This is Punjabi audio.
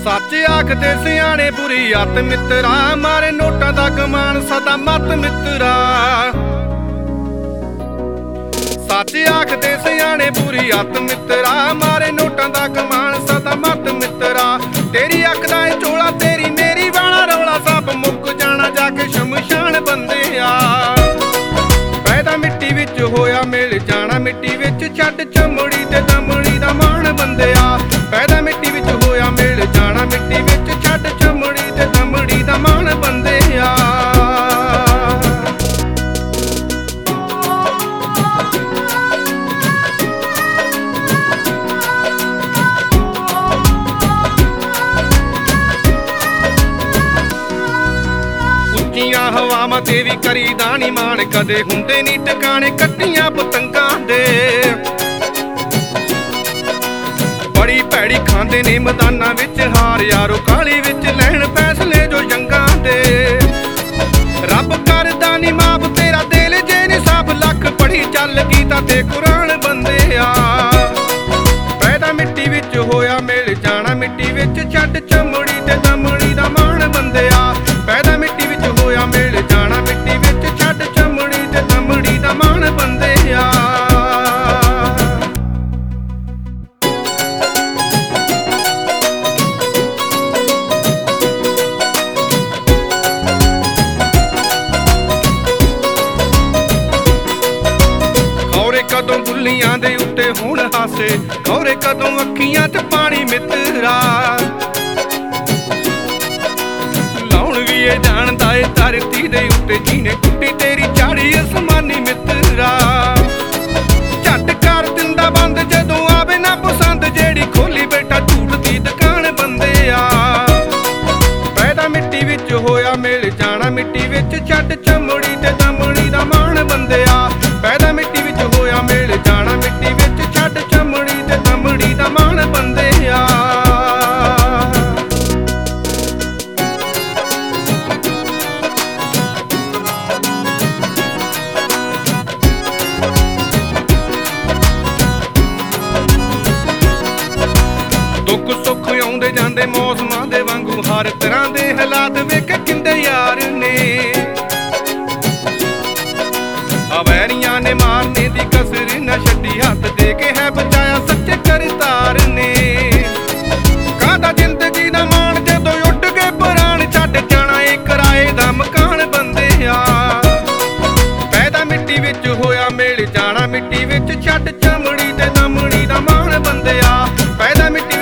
सच आखदे सियाणे बुरी अत मित्रा, मारे नोटां दा कमान सदा मत मित्रा। सच आखदे सियाणे बुरी अत मित्रा, मारे नोटां दा कमान सदा मत मित्रा। तेरी अख दा झोला तेरी मेरी वाला रौला, सब मुक जाना जाके शमशान बंदिया। पैदा मिट्टी विच होया मिल जाना मिट्टी विच, छड्ड चमड़ी ते दमड़ी दा मान बंदिया। पैदा मिट्टी विच होया मिल जाना मिट्टी विच, छड्ड चमड़ी ते दमड़ी दा मान बंदिया। ਉੱਚੀਆਂ ਹਵਾਵਾਂ ਤੇ ਵੀ ਕਰੀਦਾ ਨੀ ਮਾਣ, ਕਦੇ ਹੁੰਦੇ ਨੀ ਟਿਕਾਣੇ ਕੱਟੀਆਂ ਪਤੰਗਾਂ ਦੇ। ਬੜੀ ਭੈੜੀ ਖਾਂਦੇ ਨੇ ਮੈਦਾਨਾਂ ਵਿੱਚ ਹਾਰ, ਯਾਰੋ ਕਾਲੀ ਵਿੱਚ ਲੈਣ ਫੈਸਲੇ ਜੋ ਜੰਗਾਂ ਦੇ। ਰੱਬ ਕਰਦਾ ਨੀ ਮਾਪ ਤੇਰਾ ਦਿਲ ਜੇ ਨੀ ਸਾਫ, ਲੱਖ ਪੜੀ ਚੱਲ ਗੀਤਾ ਤੇ ਕੁਰਾਨ ਬੰਦਿਆ। ਪੈਦਾ ਮਿੱਟੀ ਵਿੱਚ ਹੋਇਆ ਮਿਲ ਜਾਣਾ ਮਿੱਟੀ ਵਿੱਚ, ਛੱਡ ਚਮੜੀ ਤੇ ਦਮੜੀ ਦਾ ਮਾਣ ਬੰਦਿਆ। ਪੈਦਾ ਮਿੱਟੀ ਵਿੱਚ ਹੋਇਆ ਮਿਲ ਜਾਣਾ ਮਿੱਟੀ ਵਿੱਚ, ਛੱਡ ਚਮੜੀ ਤੇ ਦਮੜੀ ਦਾ ਮਾਣ ਬੰਦਿਆ। ਕਦੋਂ ਬੁੱਲੀਆਂ ਦੇ ਉੱਤੇ ਹੁਣ ਹਾਸੇ, ਖੌਰੇ ਕਦੋਂ ਅੱਖੀਆਂ 'ਚ ਪਾਣੀ ਮਿੱਤਰਾ। ਲਾਉਣ ਵੀ ਇਹ ਜਾਣਦਾ ਏ ਧਰਤੀ ਦੇ ਉੱਤੇ, ਜਿਹਨੇ ਕੁੱਟੀ ਤੇਰੀ ਝਾੜੀ ਅਸਮਾਨੀ ਮਿੱਤਰਾ। ਝੱਟ ਕਰ ਦਿੰਦਾ ਬੰਦ ਜਦੋਂ ਆਵੇ ਨਾ ਪਸੰਦ, ਜਿਹੜੀ ਖੋਲੀ ਬੈਠਾ ਝੂਠ ਦੀ ਦੁਕਾਨ ਬੰਦਿਆ। ਪੈਦਾ ਮਿੱਟੀ ਵਿੱਚ ਹੋਇਆ ਮਿਲ ਜਾਣਾ ਮਿੱਟੀ ਵਿੱਚ, ਛੱਡ ਚਮੜੀ ਤੇ ਦਮੜੀ ਦਾ ਮਾਣ ਬੰਦਿਆ। ਪੈਦਾ ਮਿੱਟੀ ਵਿੱਚ ਹੋਇਆ ਮਿਲ ਜਾਣਾ ਮਿੱਟੀ ਵਿੱਚ, ਛੱਡ ਚਮੜੀ ਤੇ ਦਮੜੀ ਦਾ ਮਾਣ ਬੰਦਿਆ। ਦੁੱਖ ਸੁੱਖ ਆਉਂਦੇ ਜਾਂਦੇ ਮੌਸਮਾਂ ਦੇ ਵਾਂਗੂ, ਹਰ ਤਰ੍ਹਾਂ ਦੇ ਹਾਲਾਤ ਵੇਖ ਕਿੰਦੇ ਯਾਰ ਨੇ। ਵੈਰੀਆਂ ਨੇ ਮਾਰਨੇ ਦੀ ਕਸਰ ਨਾ ਛੱਡੀ, ਹੱਥ ਦੇ ਕੇ ਹੈ ਬਚਾਇਆ ਸੱਚੇ ਕਰਤਾਰ ਨੇ। ਕਾਹਦਾ ਜ਼ਿੰਦਗੀ ਦਾ ਮਾਣ ਜਦੋਂ ਉੱਡ ਕੇ ਪ੍ਰਾਣ, ਛੱਡ ਜਾਣਾ ਏ ਕਿਰਾਏ ਦਾ ਮਕਾਨ ਬੰਦਿਆ। ਪੈਦਾ ਮਿੱਟੀ ਵਿੱਚ ਹੋਇਆ ਮਿਲ ਜਾਣਾ ਮਿੱਟੀ ਵਿੱਚ, ਛੱਡ ਚਮੜੀ ਤੇ ਦਮੜੀ ਦਾ ਮਾਣ ਬੰਦਿਆ। ਪੈਦਾ ਮਿੱਟੀ